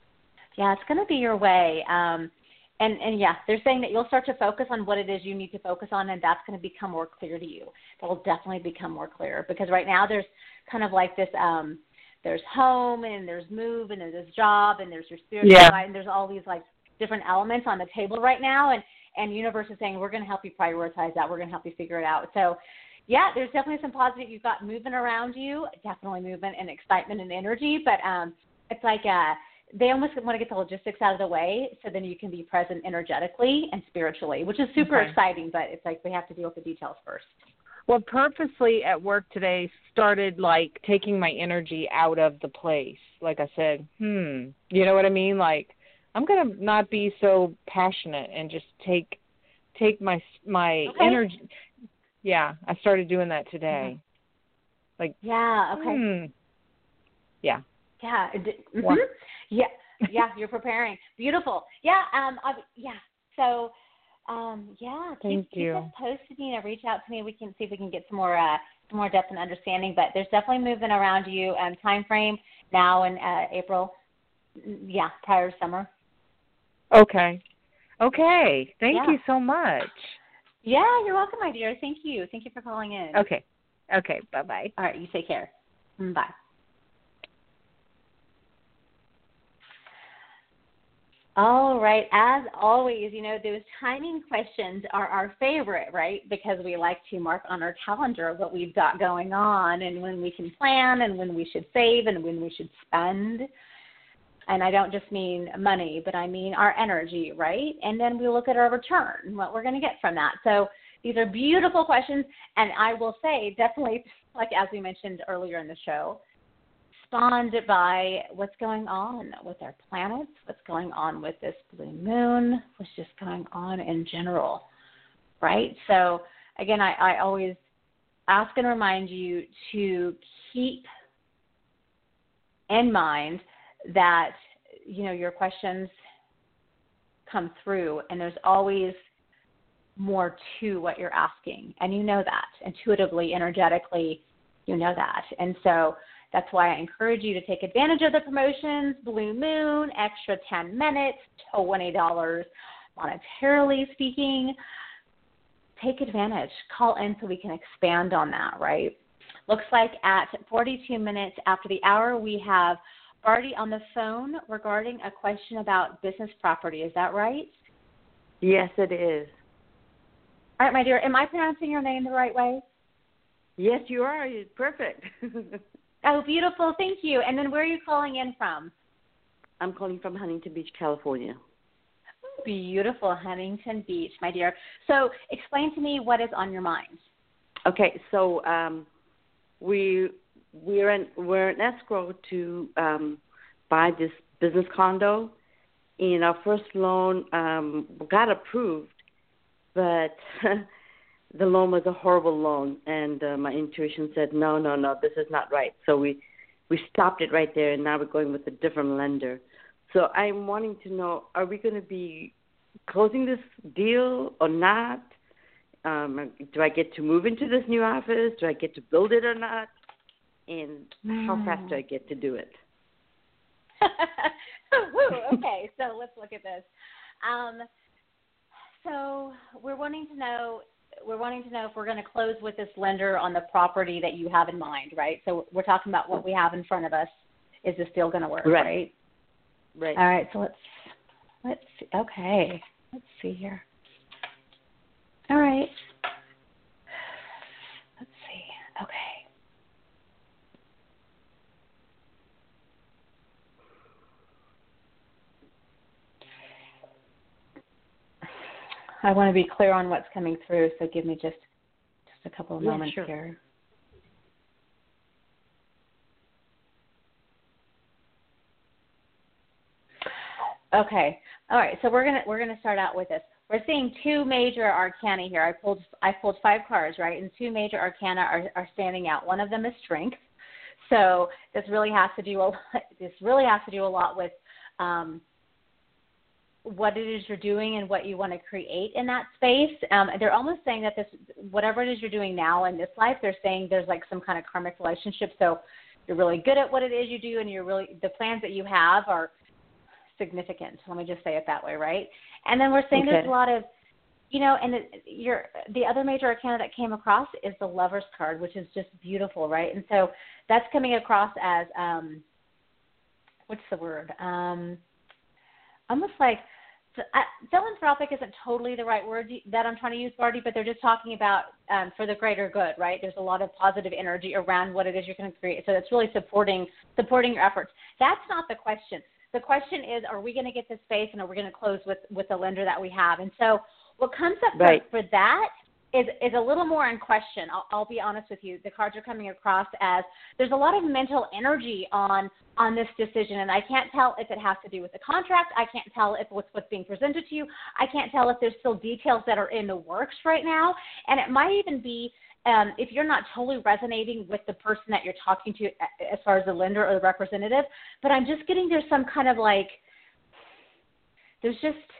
your way. And they're saying that you'll start to focus on what it is you need to focus on, and that's going to become more clear to you. That will definitely become more clear because right now there's kind of like this, there's home and there's move and there's job and there's your spiritual life and there's all these like different elements on the table right now. And the universe is saying, we're going to help you prioritize that. We're going to help you figure it out. So, yeah, there's definitely some positive. You've got movement around you, definitely movement and excitement and energy. But it's like they almost want to get the logistics out of the way so then you can be present energetically and spiritually, which is super exciting. But it's like we have to deal with the details first. Well, purposely at work today started like taking my energy out of the place. Like I said, you know what I mean? Like I'm going to not be so passionate and just take my energy. Yeah, I started doing that today. Like yeah, okay. Yeah. Yeah. Yeah, you're preparing. Beautiful. Yeah, So Thank you. Keep us posted, reach out to me. We can see if we can get some more depth and understanding. But there's definitely movement around you. Time frame now in April. Yeah, prior to summer. Okay. Thank you so much. Yeah, you're welcome, my dear. Thank you. Thank you for calling in. Okay. Bye-bye. All right, you take care. Bye. All right. As always, those timing questions are our favorite, right? Because we like to mark on our calendar what we've got going on and when we can plan and when we should save and when we should spend. And I don't just mean money, but I mean our energy, right? And then we look at our return, what we're going to get from that. So these are beautiful questions. And I will say, definitely, like as we mentioned earlier in the show, spawned by what's going on with our planets, what's going on with this blue moon, what's just going on in general, right? So, again, I always ask and remind you to keep in mind that, your questions come through, and there's always more to what you're asking, and you know that. Intuitively, energetically, you know that. And so that's why I encourage you to take advantage of the promotions, Blue Moon, extra 10 minutes, $20 monetarily speaking. Take advantage. Call in so we can expand on that, right? Looks like at 42 minutes after the hour, we have Barty on the phone regarding a question about business property. Is that right? Yes, it is. All right, my dear. Am I pronouncing your name the right way? Yes, you are. It's perfect. Oh, beautiful. Thank you. And then where are you calling in from? I'm calling from Huntington Beach, California. Beautiful, Huntington Beach, my dear. So explain to me what is on your mind. Okay, so we're in escrow to buy this business condo, and our first loan got approved, but the loan was a horrible loan, and my intuition said, no, this is not right. So we stopped it right there, and now we're going with a different lender. So I'm wanting to know, are we going to be closing this deal or not? Do I get to move into this new office? Do I get to build it or not? And how fast do I get to do it? Woo, okay, so let's look at this. So we're wanting to know if we're going to close with this lender on the property that you have in mind, right? So we're talking about what we have in front of us. Is this deal going to work, right? Right. All right, so let's see. Okay, let's see here. All right. Let's see. Okay. I want to be clear on what's coming through, so give me just a couple of moments here. Okay. All right. So we're gonna start out with this. We're seeing two major arcana here. I pulled 5 cards, right? And 2 major arcana are standing out. One of them is strength. So this really has to do a lot with what it is you're doing and what you want to create in that space. They're almost saying that whatever it is you're doing now in this life, they're saying there's like some kind of karmic relationship. So you're really good at what it is you do, and the plans that you have are significant. Let me just say it that way, right? And then we're saying there's a lot of, and the other major arcana that came across is the Lover's card, which is just beautiful, right? And so that's coming across as, what's the word? Almost like philanthropic isn't totally the right word that I'm trying to use, Barty, but they're just talking about for the greater good, right? There's a lot of positive energy around what it is you're going to create. So it's really supporting your efforts. That's not the question. The question is, are we going to get this space and are we going to close with the lender that we have? And so what comes up for that is a little more in question. I'll be honest with you. The cards are coming across as there's a lot of mental energy on this decision, and I can't tell if it has to do with the contract. I can't tell if what's being presented to you. I can't tell if there's still details that are in the works right now, and it might even be if you're not totally resonating with the person that you're talking to as far as the lender or the representative, but I'm just getting there's some kind of like there's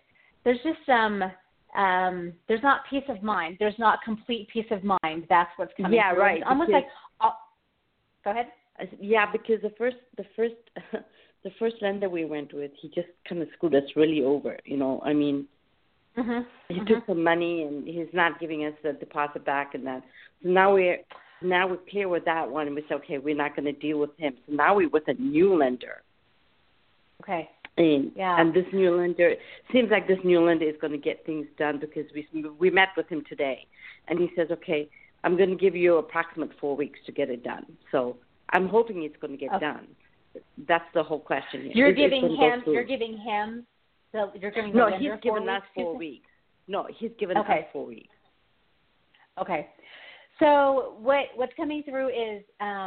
not peace of mind. There's not complete peace of mind. That's what's coming through. Right. It's almost like go ahead. Yeah, because the first lender we went with, he just kind of screwed us really over. I mean, he took some money and he's not giving us the deposit back and that. So now we're clear with that one, and we said, okay, we're not going to deal with him. So now we're with a new lender. Okay. And this new lender, seems like this new lender is going to get things done because we met with him today, and he says, okay, I'm going to give you approximate 4 weeks to get it done. So I'm hoping it's going to get done. That's the whole question here. You're giving him the No, lender he's given us 4 weeks. No, he's given us 4 weeks. Okay. So what's coming through is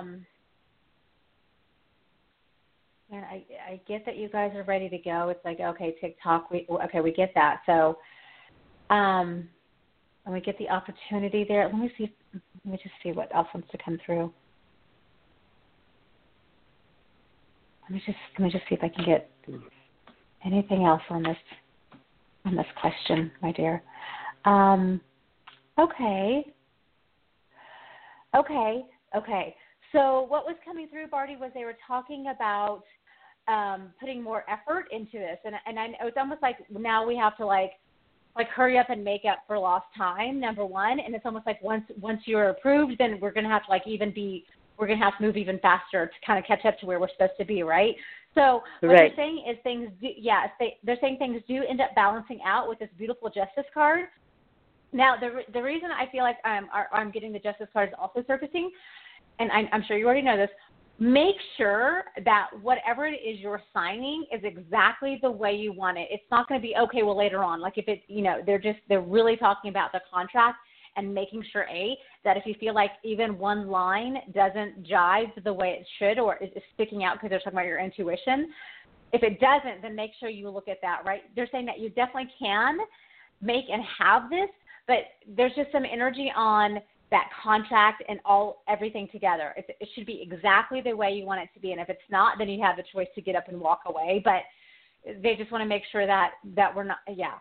and I get that you guys are ready to go. It's like, okay, TikTok, we get that. So, and we get the opportunity there. Let me just see what else wants to come through. Let me just see if I can get anything else on this question, my dear. Okay. So what was coming through, Barty, was they were talking about putting more effort into this, and it's almost like now we have to like hurry up and make up for lost time, number one, and it's almost like once you're approved, then we're going to have to move even faster to kind of catch up to where we're supposed to be, right? So what they're saying is they're saying things do end up balancing out with this beautiful Justice card. Now the reason I feel like I'm getting the Justice card is also surfacing. And I'm sure you already know this, make sure that whatever it is you're signing is exactly the way you want it. It's not going to be, okay, well, later on. Like if it, they're really talking about the contract and making sure, that if you feel like even one line doesn't jive the way it should or is sticking out because they're talking about your intuition, if it doesn't, then make sure you look at that, right? They're saying that you definitely can make and have this, but there's just some energy on that contract and everything together. It should be exactly the way you want it to be. And if it's not, then you have the choice to get up and walk away. But they just want to make sure that we're not,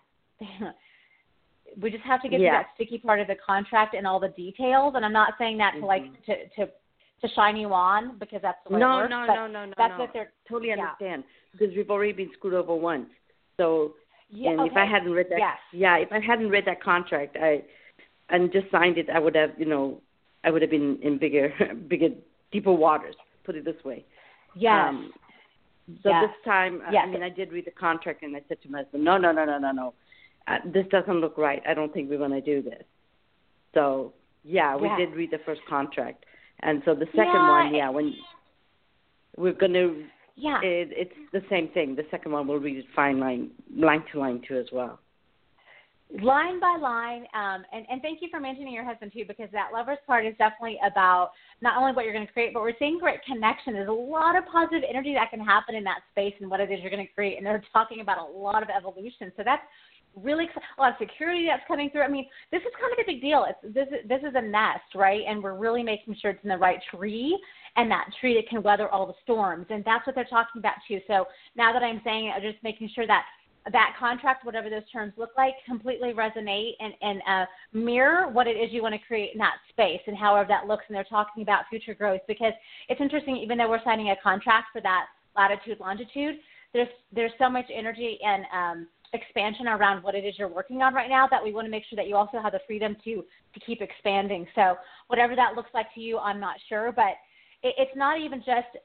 we just have to get to that sticky part of the contract and all the details. And I'm not saying that to shine you on because that's the way it works. No. That's what they're totally understand because we've already been screwed over once. So, if I hadn't read that, if I hadn't read that contract, and just signed it, I would have been in bigger, deeper waters, put it this way. Yes. This time, I did read the contract, and I said to my husband, no. This doesn't look right. I don't think we're going to do this. So, we did read the first contract. And so the second one, when we're going to, it's the same thing. The second one, we'll read it line to line too as well. Line by line, and thank you for mentioning your husband too, because that Lover's card is definitely about not only what you're going to create, but we're seeing great connection. There's a lot of positive energy that can happen in that space and what it is you're going to create, and they're talking about a lot of evolution. So that's really a lot of security that's coming through. I mean, this is kind of a big deal. This is a nest, right? And we're really making sure it's in the right tree, and that tree that can weather all the storms. And that's what they're talking about too. So now that I'm saying it, I'm just making sure that contract, whatever those terms look like, completely resonate and mirror what it is you want to create in that space and however that looks. And they're talking about future growth because it's interesting, even though we're signing a contract for that latitude, longitude, there's so much energy and expansion around what it is you're working on right now that we want to make sure that you also have the freedom to keep expanding. So whatever that looks like to you, I'm not sure, but it's not even just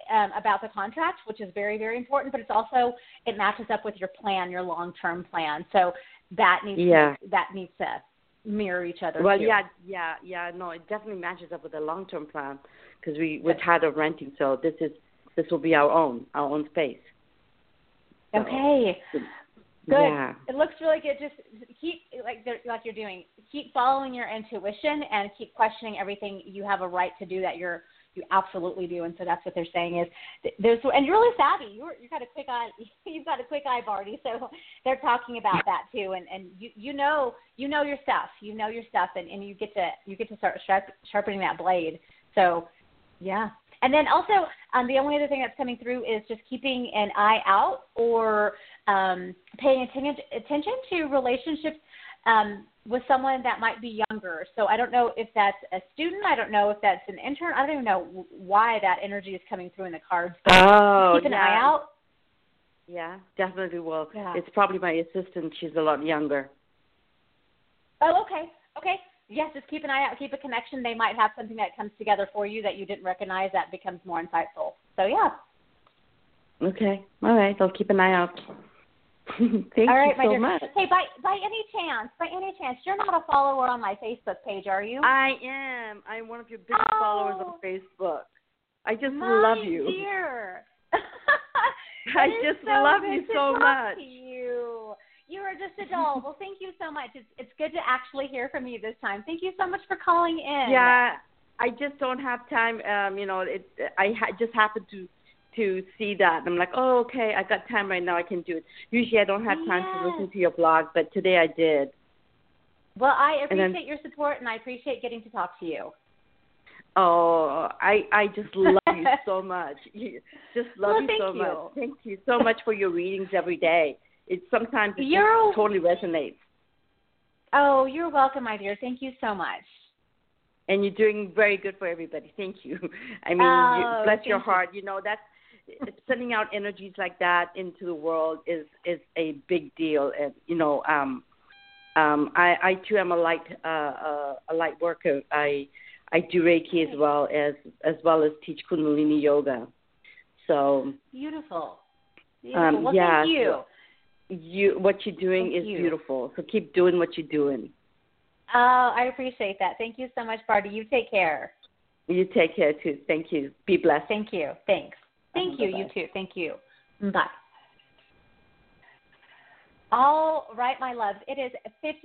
about the contract, which is very, very important, but it's also, it matches up with your plan, your long-term plan. So that needs to mirror each other. Well, too. no, it definitely matches up with the long-term plan because we're tired of renting, so this will be our own space. So, okay. Good. Yeah. It looks really good. Just keep, like you're doing, keep following your intuition and keep questioning everything. You have a right to do that. You absolutely do. And so that's what they're saying is and you're really savvy. You've got a quick eye. You've got a quick eye, Barty. So they're talking about that too. And you know your stuff. You know your stuff, and you get to start sharpening that blade. So yeah. And then also, the only other thing that's coming through is just keeping an eye out or paying attention to relationships with someone that might be younger. So I don't know if that's a student. I don't know if that's an intern. I don't even know why that energy is coming through in the cards. But keep an eye out. Yeah, definitely will. Yeah. It's probably my assistant. She's a lot younger. Oh, okay. Okay. Yes, just keep an eye out, keep a connection. They might have something that comes together for you that you didn't recognize that becomes more insightful. So, yeah. Okay. All right. I'll keep an eye out. Thank All right, you so dear. much. Hey, by any chance, you're not a follower on my Facebook page, are you? I am. I'm one of your biggest followers on Facebook. I just love you. Dear. I just love you so much. To you. You are just a doll. Well, thank you so much. It's good to actually hear from you this time. Thank you so much for calling in. Yeah, I just don't have time. Just happened to see that. I'm like, oh, okay, I got time right now. I can do it. Usually I don't have time to listen to your blog, but today I did. Well, I appreciate your support, and I appreciate getting to talk to you. Oh, I just love you so much. Just love you so much. Thank you so much for your readings every day. It just totally resonates. Oh, you're welcome, my dear. Thank you so much. And you're doing very good for everybody. Thank you. I mean, bless your heart. You know, that's sending out energies like that into the world is a big deal. And you know, I too am a light worker. I do Reiki as well as teach Kundalini yoga. So beautiful. Well, thank you. What you're doing is beautiful. So keep doing what you're doing. Oh, I appreciate that. Thank you so much, Barty. You take care. You take care too. Thank you. Be blessed. Thank you. Thanks. Thank you. Bye-bye. You too. Thank you. Bye. All right, my loves. It is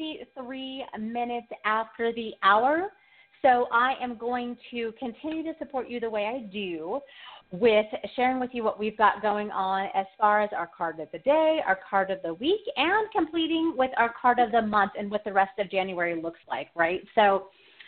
53 minutes after the hour. So I am going to continue to support you the way I do with sharing with you what we've got going on as far as our card of the day, our card of the week, and completing with our card of the month and what the rest of January looks like, right? So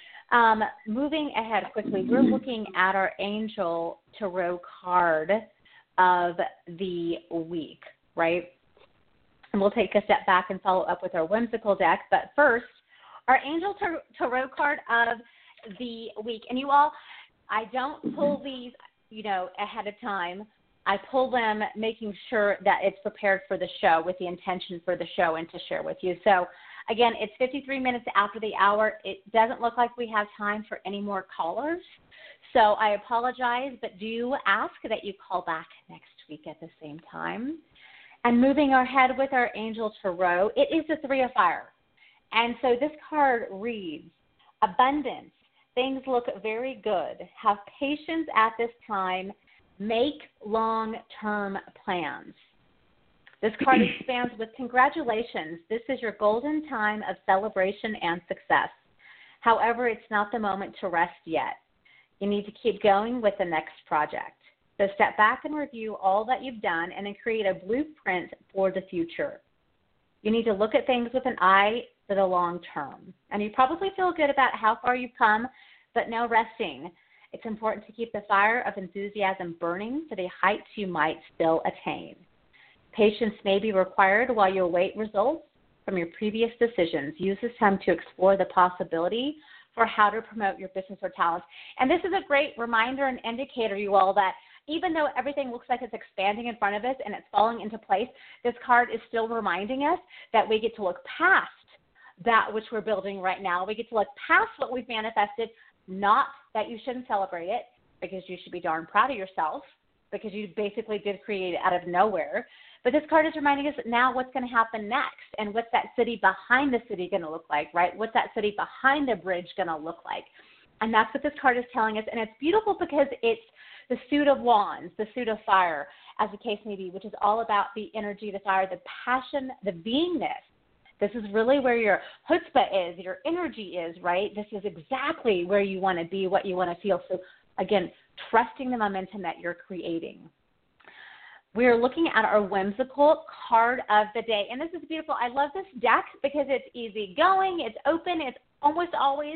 moving ahead quickly, we're looking at our Angel Tarot card of the week, right? And we'll take a step back and follow up with our whimsical deck. But first, our Angel Tarot card of the week. And you all, I don't pull these ahead of time. I pull them making sure that it's prepared for the show with the intention for the show and to share with you. So, again, it's 53 minutes after the hour. It doesn't look like we have time for any more callers. So I apologize, but do ask that you call back next week at the same time. And moving ahead with our Angel Tarot, it is the Three of Fire. And so this card reads, abundance. Things look very good. Have patience at this time. Make long-term plans. This card expands with congratulations. This is your golden time of celebration and success. However, it's not the moment to rest yet. You need to keep going with the next project. So step back and review all that you've done and then create a blueprint for the future. You need to look at things with an eye for the long term. And you probably feel good about how far you've come, but no resting. It's important to keep the fire of enthusiasm burning for the heights you might still attain. Patience may be required while you await results from your previous decisions. Use this time to explore the possibility for how to promote your business or talents. And this is a great reminder and indicator, you all, that even though everything looks like it's expanding in front of us and it's falling into place, this card is still reminding us that we get to look past that which we're building right now. We get to look past what we've manifested, not that you shouldn't celebrate it, because you should be darn proud of yourself, because you basically did create it out of nowhere. But this card is reminding us now what's going to happen next, and what's that city behind the city going to look like, right? What's that city behind the bridge going to look like? And that's what this card is telling us. And it's beautiful because it's the suit of wands, the suit of fire, as the case may be, which is all about the energy, the fire, the passion, the beingness. This is really where your chutzpah is, your energy is, right? This is exactly where you want to be, what you want to feel. So, again, trusting the momentum that you're creating. We're looking at our whimsical card of the day. And this is beautiful. I love this deck because it's easygoing, it's open, it's almost always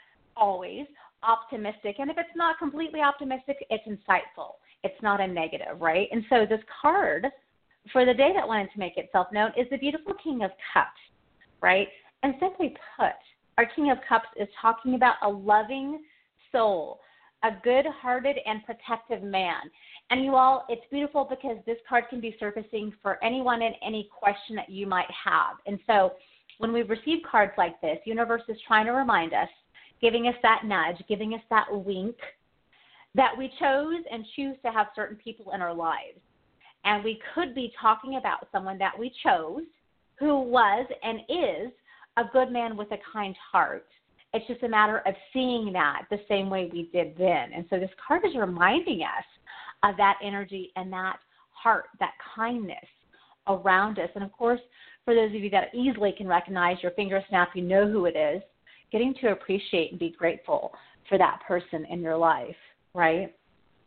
optimistic. And if it's not completely optimistic, it's insightful. It's not a negative, right? And so this card for the day that wanted to make itself known is the beautiful King of Cups, right? And simply put, our King of Cups is talking about a loving soul, a good-hearted and protective man. And you all, it's beautiful because this card can be surfacing for anyone and any question that you might have. And so when we receive cards like this, universe is trying to remind us, giving us that nudge, giving us that wink, that we chose and choose to have certain people in our lives. And we could be talking about someone that we chose who was and is a good man with a kind heart. It's just a matter of seeing that the same way we did then. And so this card is reminding us of that energy and that heart, that kindness around us. And, of course, for those of you that easily can recognize your finger snap, you know who it is, getting to appreciate and be grateful for that person in your life, right?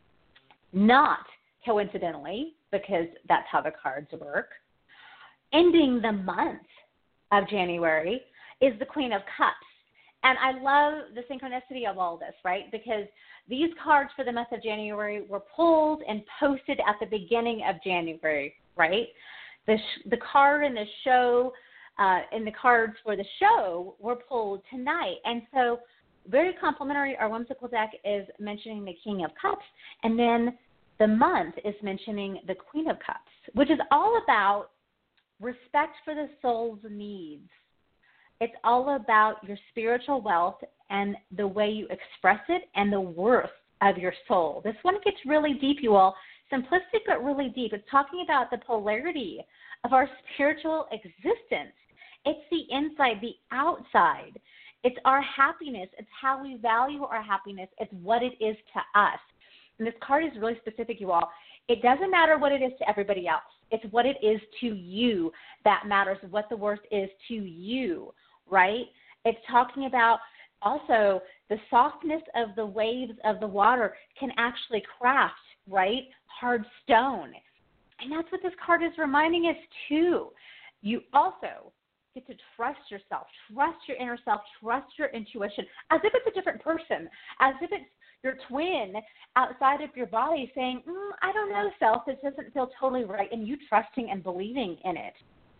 Not coincidentally, because that's how the cards work, ending the month of January is the Queen of Cups. And I love the synchronicity of all this, right? Because these cards for the month of January were pulled and posted at the beginning of January, right? The card and the show and the cards for the show were pulled tonight. And so very complimentary, our whimsical deck is mentioning the King of Cups, and then the month is mentioning the Queen of Cups, which is all about respect for the soul's needs. It's all about your spiritual wealth and the way you express it and the worth of your soul. This one gets really deep, you all. Simplistic, but really deep. It's talking about the polarity of our spiritual existence. It's the inside, the outside. It's our happiness. It's how we value our happiness. It's what it is to us. And this card is really specific, you all. It doesn't matter what it is to everybody else. It's what it is to you that matters, what the worth is to you, right? It's talking about also the softness of the waves of the water can actually craft, right, hard stone. And that's what this card is reminding us too. You also get to trust yourself, trust your inner self, trust your intuition, as if it's a different person, as if it's your twin outside of your body saying, I don't know, self, this doesn't feel totally right, and you trusting and believing in it.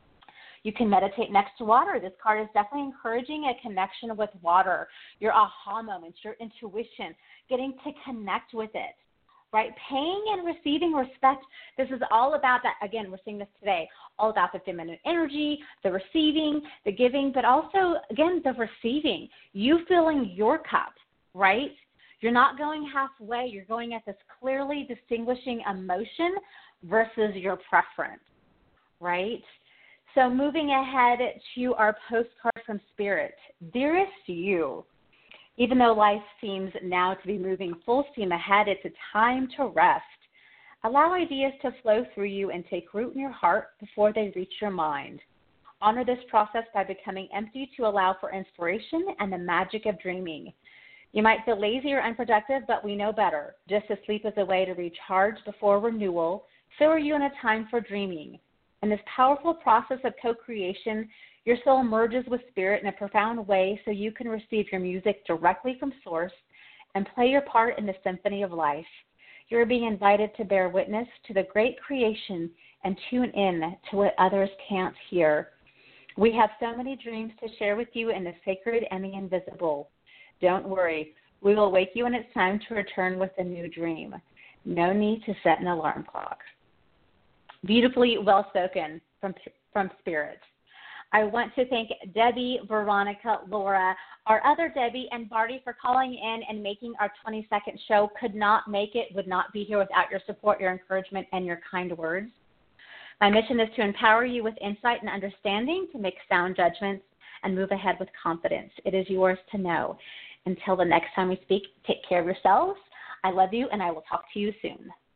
You can meditate next to water. This card is definitely encouraging a connection with water, your aha moments, your intuition, getting to connect with it, right? Paying and receiving respect. This is all about that. Again, we're seeing this today, all about the feminine energy, the receiving, the giving, but also, again, the receiving. You filling your cup, right? You're not going halfway. You're going at this clearly distinguishing emotion versus your preference, right? So moving ahead to our postcard from Spirit. Dearest you, even though life seems now to be moving full steam ahead, it's a time to rest. Allow ideas to flow through you and take root in your heart before they reach your mind. Honor this process by becoming empty to allow for inspiration and the magic of dreaming. You might feel lazy or unproductive, but we know better. Just as sleep is a way to recharge before renewal, so are you in a time for dreaming. In this powerful process of co-creation, your soul merges with spirit in a profound way so you can receive your music directly from source and play your part in the symphony of life. You're being invited to bear witness to the great creation and tune in to what others can't hear. We have so many dreams to share with you in the sacred and the invisible. Don't worry, we will wake you when it's time to return with a new dream. No need to set an alarm clock. Beautifully well spoken from Spirit. I want to thank Debbie, Veronica, Laura, our other Debbie, and Barty for calling in and making our 22nd show. Could not make it, would not be here without your support, your encouragement, and your kind words. My mission is to empower you with insight and understanding to make sound judgments and move ahead with confidence. It is yours to know. Until the next time we speak, take care of yourselves. I love you, and I will talk to you soon.